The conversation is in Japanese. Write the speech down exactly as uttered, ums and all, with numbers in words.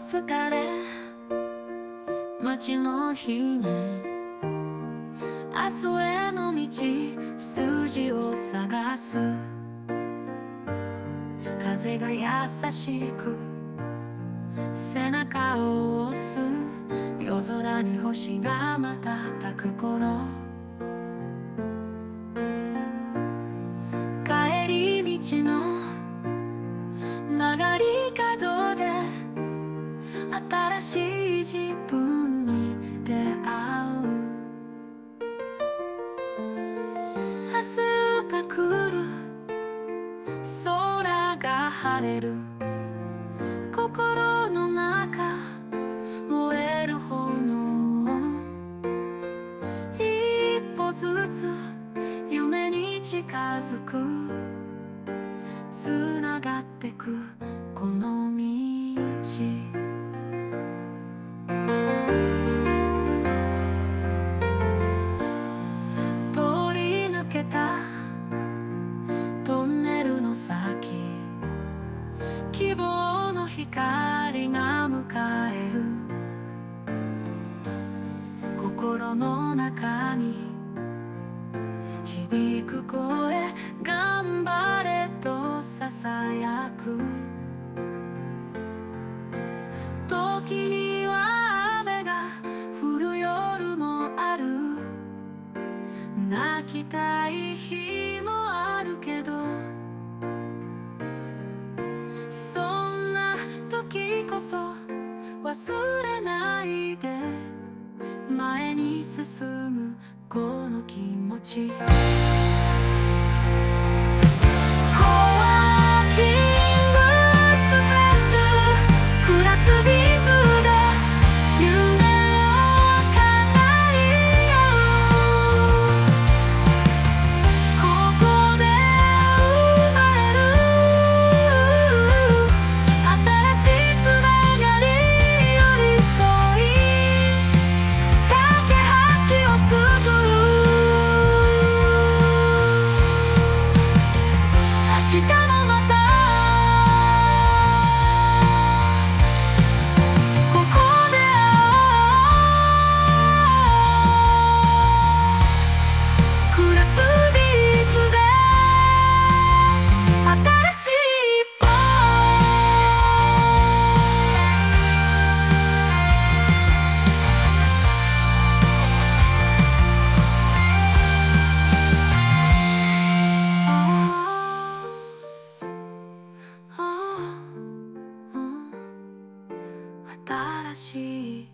疲れ街の日ね、明日への道筋を探す。風が優しく背中を押す。夜空に星が瞬く頃、帰り道の曲がり角で新しい自分に出会う。明日が来る、空が晴れる、心の中燃える炎、一歩ずつ夢に近づく。つながってくこの道、通り抜けたトンネルの先、希望の光が迎える。心の中に響く声、頑張れとささやく。時には雨が降る夜もある、泣きたい日もあるけど、そんな時こそ忘れないで前に進むこの気持ち。新しい